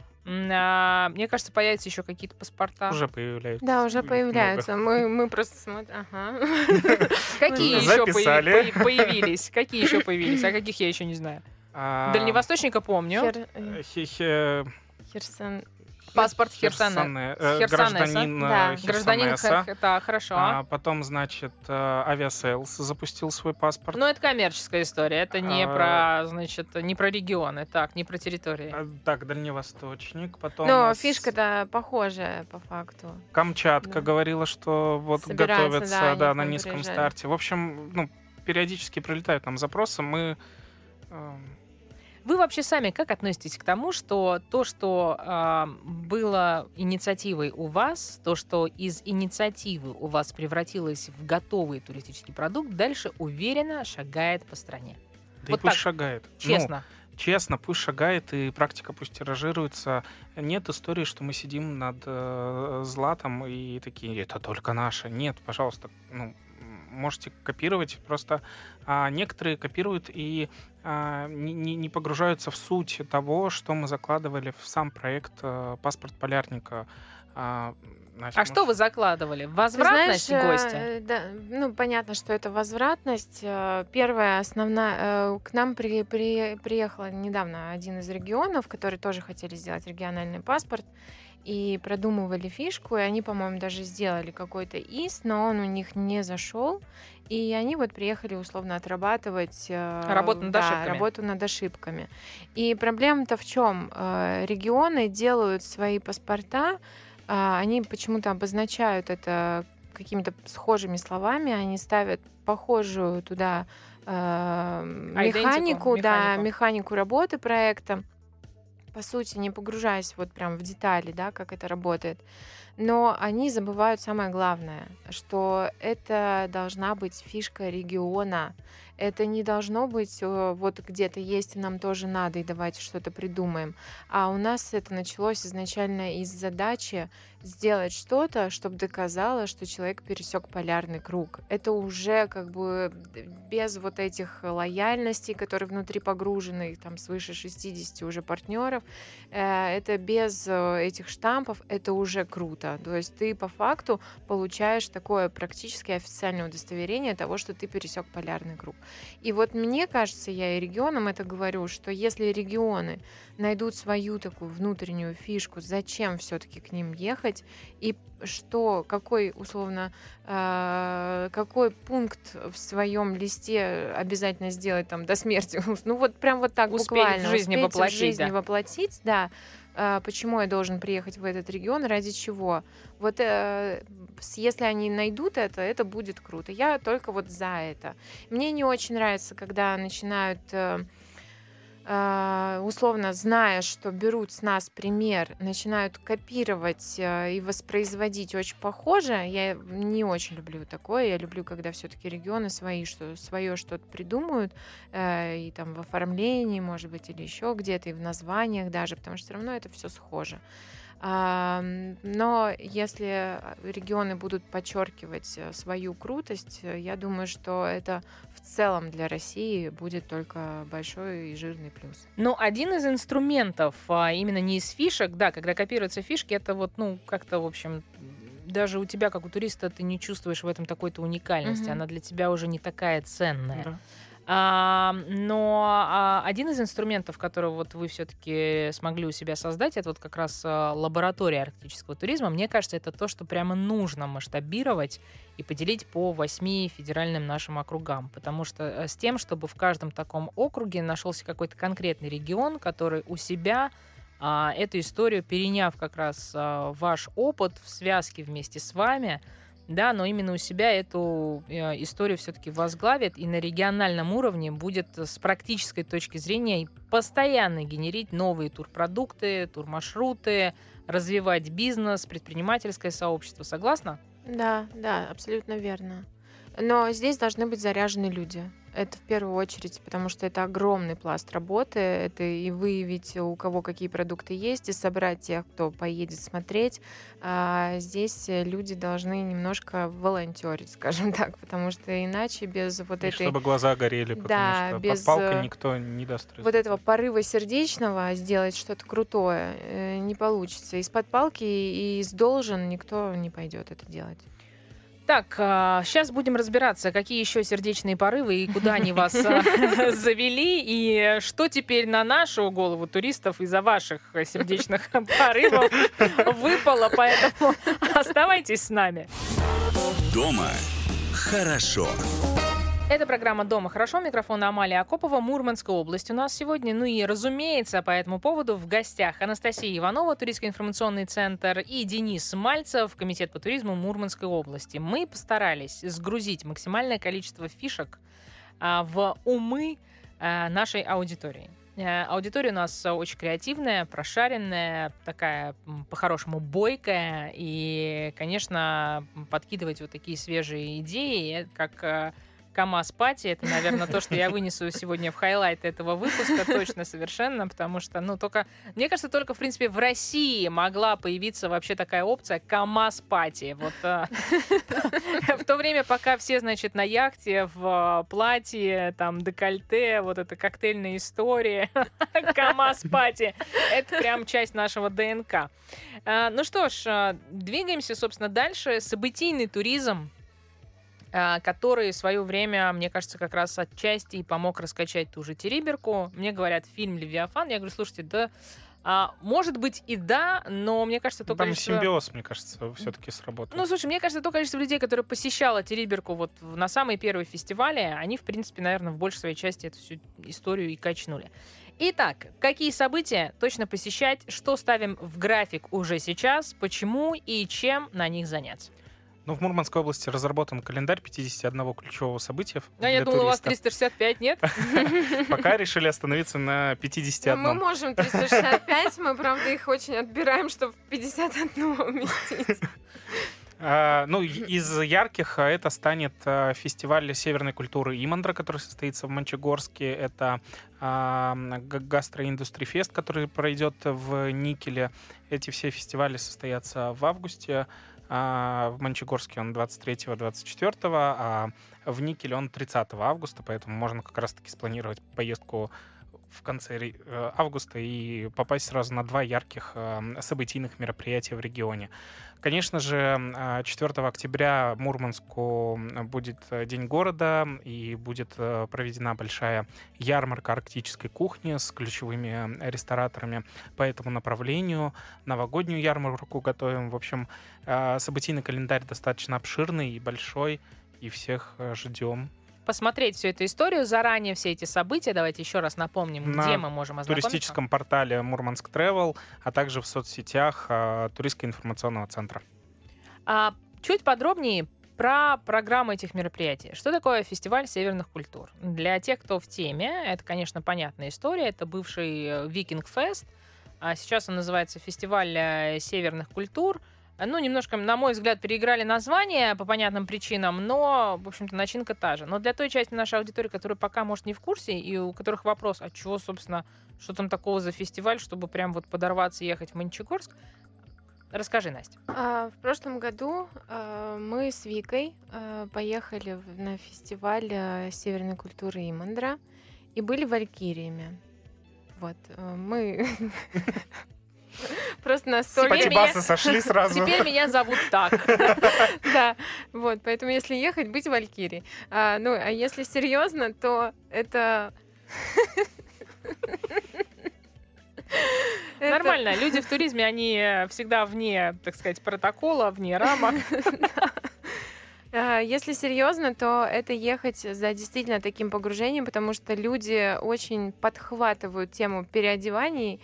Мне кажется, появятся еще какие-то паспорта. Уже появляются. Да, уже появляются. Мы просто смотрим. Ага. Какие еще появились? Какие еще появились? А каких я еще не знаю. Дальневосточника помню. Паспорт Херсонеса. Гражданин да, хорошо. Потом, значит, Авиасейлс запустил свой паспорт. Но это коммерческая история. Это не про, значит, не про регионы, так, не про территории. Так, Дальневосточник. Потом но фишка-то похожая по факту. Камчатка говорила, что вот готовится на низком старте. В общем, периодически прилетают нам запросы. Вы вообще сами как относитесь к тому, что то, что было инициативой у вас, то, что из инициативы у вас превратилось в готовый туристический продукт, дальше уверенно шагает по стране? Да вот и пусть шагает. Честно. Честно, пусть шагает, и практика пусть тиражируется. Нет истории, что мы сидим над златом и такие, это только наше. Нет, пожалуйста, можете копировать, просто некоторые копируют и не погружаются в суть того, что мы закладывали в сам проект «Паспорт полярника». А что вы закладывали? Возвратность Ты знаешь, гостя? да, понятно, что это возвратность. Первая основная. К нам приехал недавно один из регионов, которые тоже хотели сделать региональный паспорт и продумывали фишку, и они, по-моему, даже сделали какой-то ИС, но он у них не зашел, и они вот приехали условно отрабатывать Работу над ошибками. работу над ошибками. И проблема-то в чем? Регионы делают свои паспорта, они почему-то обозначают это какими-то схожими словами, они ставят похожую туда механику работы проекта, по сути, не погружаясь вот прям в детали, да, как это работает. Но они забывают самое главное, что это должна быть фишка региона. Это не должно быть вот где-то есть, и нам тоже надо, и давайте что-то придумаем. А у нас это началось изначально из задачи сделать что-то, чтобы доказало, что человек пересек полярный круг. Это уже как бы без вот этих лояльностей, которые внутри погружены, там свыше 60 уже партнеров, это без этих штампов, это уже круто. То есть ты по факту получаешь такое практически официальное удостоверение того, что ты пересек полярный круг. И вот мне кажется, я и регионам это говорю, что если регионы найдут свою такую внутреннюю фишку, зачем все-таки к ним ехать, и что, какой, условно, какой пункт в своем листе обязательно сделать там до смерти, ну вот прям вот так успеть буквально. в жизни воплотить, да. Почему я должен приехать в этот регион, ради чего? Вот если они найдут это будет круто. Я только вот за это. Мне не очень нравится, когда начинают условно, зная, что берут с нас пример, начинают копировать и воспроизводить очень похоже. Я не очень люблю такое. Я люблю, когда все-таки регионы свои, свое что-то придумают, и там в оформлении, может быть, или еще где-то, и в названиях даже, потому что все равно это все схоже. Но если регионы будут подчеркивать свою крутость, я думаю, что это в целом для России будет только большой и жирный плюс. Но один из инструментов, именно не из фишек, да, когда копируются фишки, это вот, как-то, в общем, даже у тебя, как у туриста, ты не чувствуешь в этом такой-то уникальности, она для тебя уже не такая ценная. Да. Но один из инструментов, который вот вы все-таки смогли у себя создать, это вот как раз лаборатория арктического туризма. Мне кажется, это то, что прямо нужно масштабировать и поделить по 8 федеральным нашим округам. Потому что с тем, чтобы в каждом таком округе нашелся какой-то конкретный регион, который у себя эту историю, переняв как раз ваш опыт в связке вместе с вами, да, но именно у себя эту историю все-таки возглавит и на региональном уровне будет с практической точки зрения постоянно генерить новые турпродукты, турмаршруты, развивать бизнес, предпринимательское сообщество. Согласна? Да, абсолютно верно. Но здесь должны быть заряжены люди. Это в первую очередь, потому что это огромный пласт работы. Это и выявить, у кого какие продукты есть, и собрать тех, кто поедет смотреть. Здесь люди должны немножко волонтерить, скажем так, потому что иначе без вот этой... чтобы глаза горели, потому что без под палкой никто не даст результат. Вот этого порыва сердечного сделать что-то крутое не получится. Из-под палки и из должен никто не пойдет это делать. Так, сейчас будем разбираться, какие еще сердечные порывы и куда они вас завели, и что теперь на нашу голову туристов из-за ваших сердечных порывов выпало, поэтому оставайтесь с нами. Дома хорошо. Это программа «Дома хорошо». Микрофон Амалия Акопова, Мурманская область у нас сегодня. Ну и, разумеется, по этому поводу в гостях Анастасия Иванова, Туристско-информационный центр, и Денис Мальцев, Комитет по туризму Мурманской области. Мы постарались сгрузить максимальное количество фишек в умы нашей аудитории. Аудитория у нас очень креативная, прошаренная, такая по-хорошему бойкая. И, конечно, подкидывать вот такие свежие идеи, как... КамАЗ-пати, это, наверное, то, что я вынесу сегодня в хайлайт этого выпуска, точно, совершенно, потому что, только, мне кажется, только, в принципе, в России могла появиться вообще такая опция КамАЗ-пати. Вот в то время, пока все, значит, на яхте, в платье, там, декольте, вот эта коктейльная история, КамАЗ-пати, это прям часть нашего ДНК. Ну что ж, двигаемся, собственно, дальше. Событийный туризм, который в свое время, мне кажется, как раз отчасти и помог раскачать ту же Териберку. Мне говорят, фильм «Левиафан». Я говорю, слушайте, да, может быть и да, но мне кажется, то Там количество... симбиоз, мне кажется, все-таки сработал. Ну, слушай, мне кажется, то количество людей, которые посещало Териберку вот на самые первые фестивали, они, в принципе, наверное, в большей своей части эту всю историю и качнули. Итак, какие события точно посещать, что ставим в график уже сейчас, почему и чем на них заняться? Ну, в Мурманской области разработан календарь 51 ключевого события А я для думала, у вас туриста. 365, нет? Пока решили остановиться на 51. Мы можем 365, мы, правда, их очень отбираем, чтобы в 51 уместить. Ну, из ярких это станет фестиваль северной культуры Имандра, который состоится в Мончегорске. Это гастроиндустрифест, который пройдет в Никеле. Эти все фестивали состоятся в августе. В Мончегорске он 23-24, а в Никеле он 30 августа, поэтому можно как раз-таки спланировать поездку в конце августа и попасть сразу на 2 ярких событийных мероприятия в регионе. Конечно же, 4 октября Мурманску будет День города, и будет проведена большая ярмарка арктической кухни с ключевыми рестораторами по этому направлению. Новогоднюю ярмарку готовим. В общем, событийный календарь достаточно обширный и большой, и всех ждем. Посмотреть всю эту историю заранее, все эти события, давайте еще раз напомним, На где мы можем ознакомиться. В туристическом портале Мурманск Travel, а также в соцсетях туристско-информационного центра. Чуть подробнее про программу этих мероприятий. Что такое фестиваль северных культур? Для тех, кто в теме, это, конечно, понятная история. Это бывший Викинг-фест. Сейчас он называется фестиваль северных культур. Ну, немножко, на мой взгляд, переиграли название по понятным причинам, но, в общем-то, начинка та же. Но для той части нашей аудитории, которая пока, может, не в курсе, и у которых вопрос, а чего, собственно, что там такого за фестиваль, чтобы прям вот подорваться и ехать в Мончегорск, расскажи, Настя. В прошлом году мы с Викой поехали на фестиваль северной культуры Имандра и были валькириями. Вот, мы... Просто настолько... Патибасы сошли сразу. Теперь меня зовут так. Да, вот, поэтому если ехать, быть валькирией. Ну, а если серьезно, то это... Нормально, люди в туризме, они всегда вне, так сказать, протокола, вне рамок. Если серьезно, то это ехать за действительно таким погружением, потому что люди очень подхватывают тему переодеваний,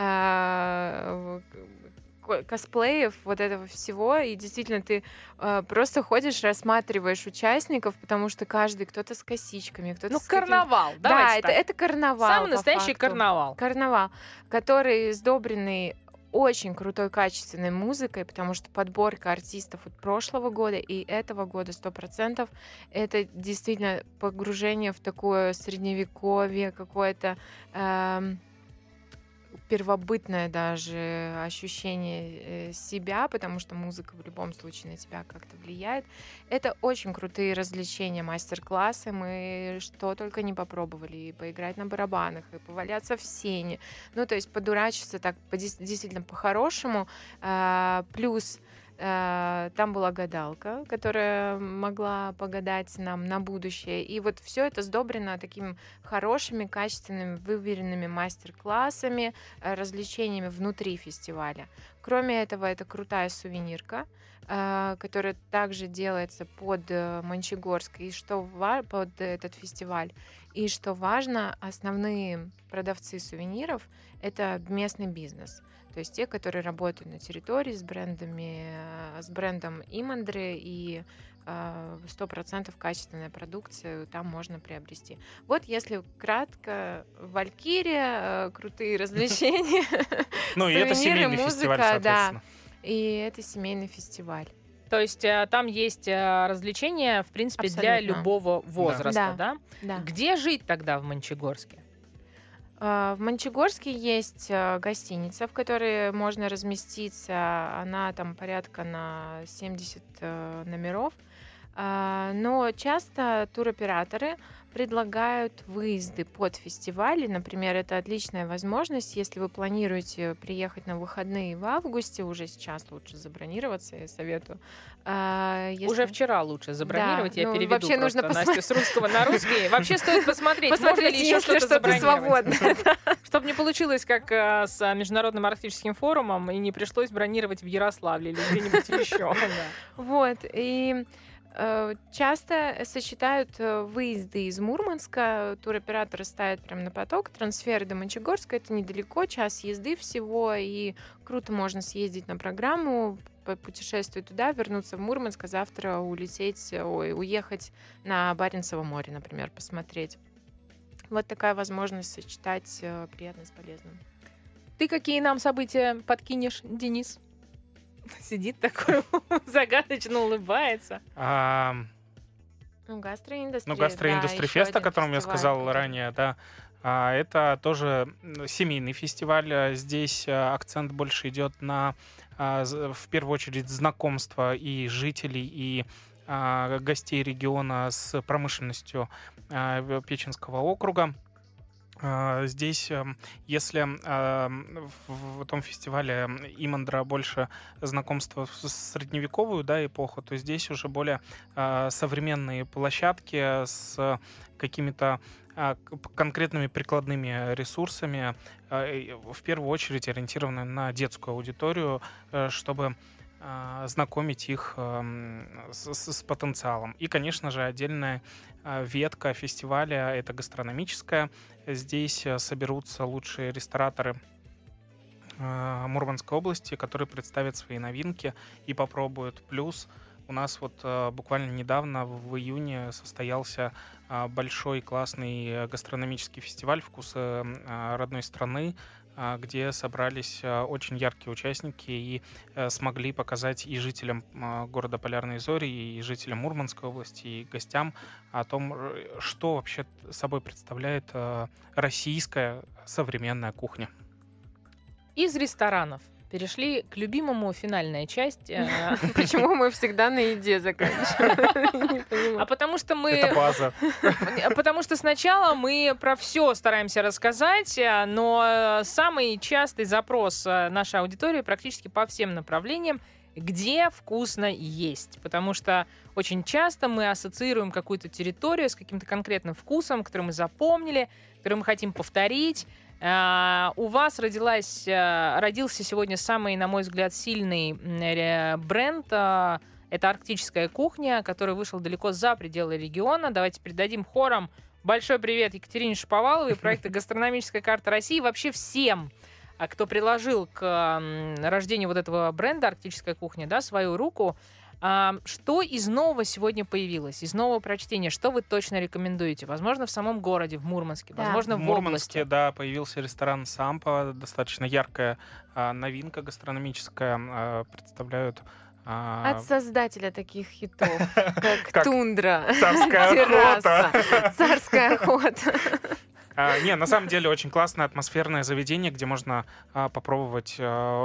косплеев, вот этого всего, и действительно ты просто ходишь, рассматриваешь участников, потому что каждый, кто-то с косичками, кто-то Ну, с карнавал, Да, давайте так. это карнавал. Самый по настоящий факту. карнавал. Карнавал, который сдобренный очень крутой, качественной музыкой, потому что подборка артистов от прошлого года и этого года 100%. Это действительно погружение в такое средневековье, какое-то первобытное даже ощущение себя, потому что музыка в любом случае на тебя как-то влияет. Это очень крутые развлечения, мастер-классы. Мы что только не попробовали. И поиграть на барабанах, и поваляться в сене. Ну, то есть подурачиться так действительно по-хорошему. Плюс там была гадалка, которая могла погадать нам на будущее. И вот все это сдобрено такими хорошими, качественными, выверенными мастер-классами, развлечениями внутри фестиваля. Кроме этого, это крутая сувенирка, которая также делается под Мончегорск, и под этот фестиваль. И что важно, основные продавцы сувениров — это местный бизнес. То есть те, которые работают на территории с брендом Имандры, и 100% качественная продукция там можно приобрести. Вот если кратко, Валькирия, крутые развлечения, Ну и это семейный фестиваль, соответственно. И это семейный фестиваль. То есть там есть развлечения, в принципе, для Абсолютно. любого возраста, да? Да. Где жить тогда в Мончегорске? В Мончегорске есть гостиница, в которой можно разместиться. Она там порядка на 70 номеров. Но часто туроператоры предлагают выезды под фестивали. Например, это отличная возможность, если вы планируете приехать на выходные в августе, уже сейчас лучше забронироваться, я советую. Уже вчера лучше забронировать, Да, я ну, переведу вообще просто нужно Настю с русского на русский. Вообще стоит посмотреть, можно ли Посмотрите, еще если что-то что-то забронировать. свободное. Чтобы не получилось, как с Международным арктическим форумом, и не пришлось бронировать в Ярославле или где-нибудь еще. Вот, и часто сочетают выезды из Мурманска. Туроператоры ставят прям на поток. Трансферы до Мончегорска — это недалеко, час езды всего, и круто можно съездить на программу, путешествовать туда, вернуться в Мурманск, а завтра уехать на Баренцево море, например, посмотреть. Вот такая возможность сочетать приятное с полезным. Ты какие нам события подкинешь, Денис? Сидит такой, загадочно улыбается. Гастроиндустрия фест, о котором я сказал ранее, да. Это тоже семейный фестиваль. Здесь акцент больше идет на, в первую очередь, знакомство и жителей, и гостей региона с промышленностью Печенского округа. Здесь, если в том фестивале Имандра больше знакомства с средневековую, да, эпоху, то здесь уже более современные площадки с какими-то конкретными прикладными ресурсами, в первую очередь ориентированы на детскую аудиторию, чтобы знакомить их с потенциалом. И, конечно же, отдельная ветка фестиваля — это гастрономическая. Здесь соберутся лучшие рестораторы Мурманской области, которые представят свои новинки и попробуют. Плюс у нас вот буквально недавно, в июне, состоялся большой классный гастрономический фестиваль «Вкусы родной страны», где собрались очень яркие участники и смогли показать и жителям города Полярные Зори, и жителям Мурманской области, и гостям о том, что вообще собой представляет российская современная кухня. Из ресторанов перешли к любимому, финальная часть. Почему мы всегда на еде заканчиваем? А потому что мы... Это база. Потому что сначала мы про все стараемся рассказать, но самый частый запрос нашей аудитории практически по всем направлениям: где вкусно есть. Потому что очень часто мы ассоциируем какую-то территорию с каким-то конкретным вкусом, который мы запомнили, который мы хотим повторить. У вас родился сегодня самый, на мой взгляд, сильный бренд. Это «Арктическая кухня», который вышел далеко за пределы региона. Давайте передадим хором большой привет Екатерине Шаповаловой, проекта «Гастрономическая карта России». Вообще всем, кто приложил к рождению вот этого бренда «Арктическая кухня», да, свою руку. Что из нового сегодня появилось, из нового прочтения? Что вы точно рекомендуете? Возможно, в самом городе, в Мурманске, Да. возможно, В в Мурманске, области. да, появился ресторан «Сампа», достаточно яркая новинка гастрономическая. Представляют От создателя таких хитов, как Как «Тундра», «Царская «Терраса», охота». «Царская охота». Не, на самом деле очень классное атмосферное заведение, где можно попробовать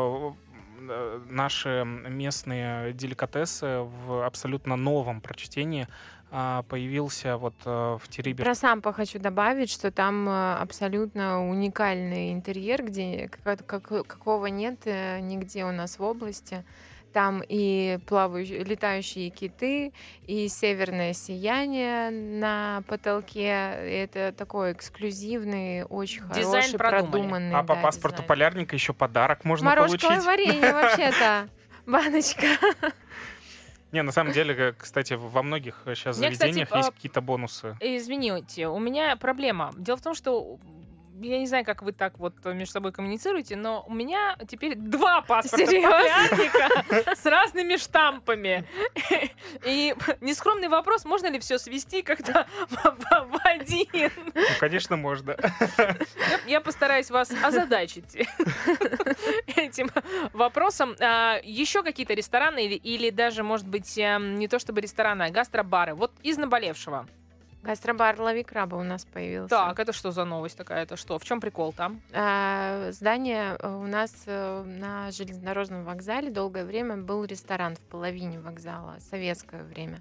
наши местные деликатесы в абсолютно новом прочтении. Появился вот в Терибе. Про Сампо хочу добавить, что там абсолютно уникальный интерьер, где какого нет нигде у нас в области. Там и летающие киты, и северное сияние на потолке. Это такой эксклюзивный, очень Дизайн хороший, продумали. продуманный. А по да, паспорту дизайн. полярника еще подарок можно Морожковое получить. варенье вообще-то. Баночка. Не, на самом деле, кстати, во многих сейчас Мне, заведениях кстати, есть какие-то бонусы. Извините, у меня проблема. Дело в том, что я не знаю, как вы так вот между собой коммуницируете, но у меня теперь 2 паспорта Серьезно? полярника с разными штампами. И нескромный вопрос: можно ли все свести как-то в один? Ну, конечно, можно. Я постараюсь вас озадачить этим вопросом. Еще какие-то рестораны или даже, может быть, не то чтобы рестораны, а гастробары. Вот из наболевшего. Гастробар «Лови краба» у нас появился. Так, это что за новость такая? Это что? В чем прикол там? Здание у нас на железнодорожном вокзале долгое время был ресторан в половине вокзала, советское время.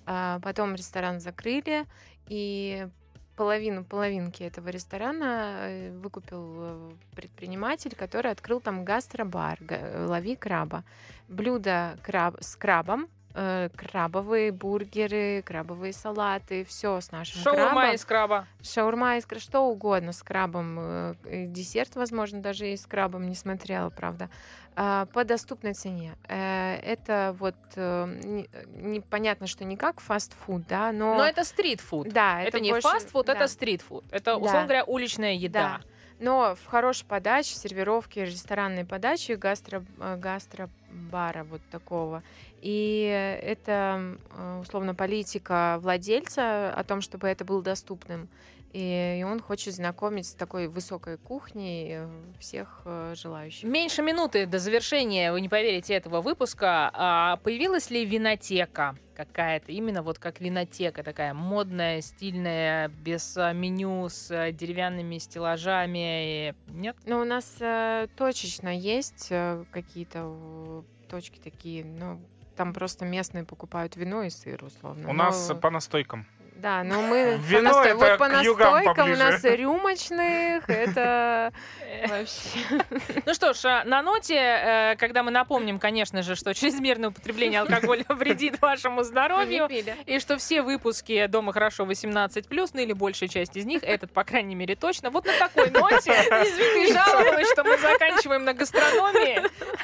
Потом ресторан закрыли, и половинки этого ресторана выкупил предприниматель, который открыл там гастробар «Лови краба». Блюдо с крабом, крабовые бургеры, крабовые салаты, все с нашим Шаурма крабом. из краба. Шаурма из краба, что угодно с крабом. Десерт, возможно, даже и с крабом, не смотрела, правда. По доступной цене. Это вот непонятно, что не как фастфуд, да, но это стритфуд. Да, это не больше, фастфуд, да. это стритфуд. Это, условно говоря, уличная еда. Да. Но в хорошей подаче, сервировке, ресторанной подаче, гастробара вот такого. И это, условно, политика владельца о том, чтобы это было доступным. И он хочет знакомить с такой высокой кухней всех желающих. Меньше минуты до завершения, вы не поверите, этого выпуска. Появилась ли винотека какая-то? Именно вот как винотека, такая модная, стильная, без меню, с деревянными стеллажами. Нет? Ну, у нас точечно есть какие-то точки такие, ну, там просто местные покупают вино и сыр, условно. У нас по настойкам. Да, но мы Вино это по к югам настойкам у поближе. нас рюмочных, это вообще... Ну что ж, на ноте, когда мы напомним, конечно же, что чрезмерное употребление алкоголя вредит вашему здоровью, и что все выпуски «Дома хорошо» 18+, ну или большая часть из них, этот, по крайней мере, точно. Вот на такой ноте, извини, жаловалась, что мы заканчиваем на гастрономии.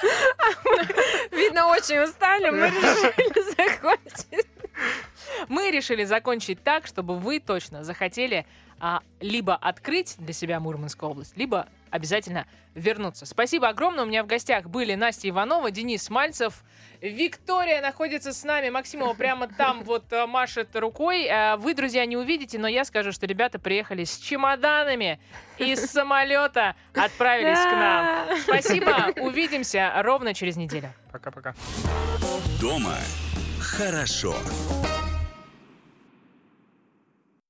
Видно, очень устали, мы решили закончить. Мы решили закончить так, чтобы вы точно захотели либо открыть для себя Мурманскую область, либо обязательно вернуться. Спасибо огромное. У меня в гостях были Настя Иванова, Денис Мальцев, Виктория находится с нами, Максимова прямо там вот машет рукой. Вы, друзья, не увидите, но я скажу, что ребята приехали с чемоданами и с самолета отправились к нам. Спасибо. Увидимся ровно через неделю. Пока-пока. Дома хорошо.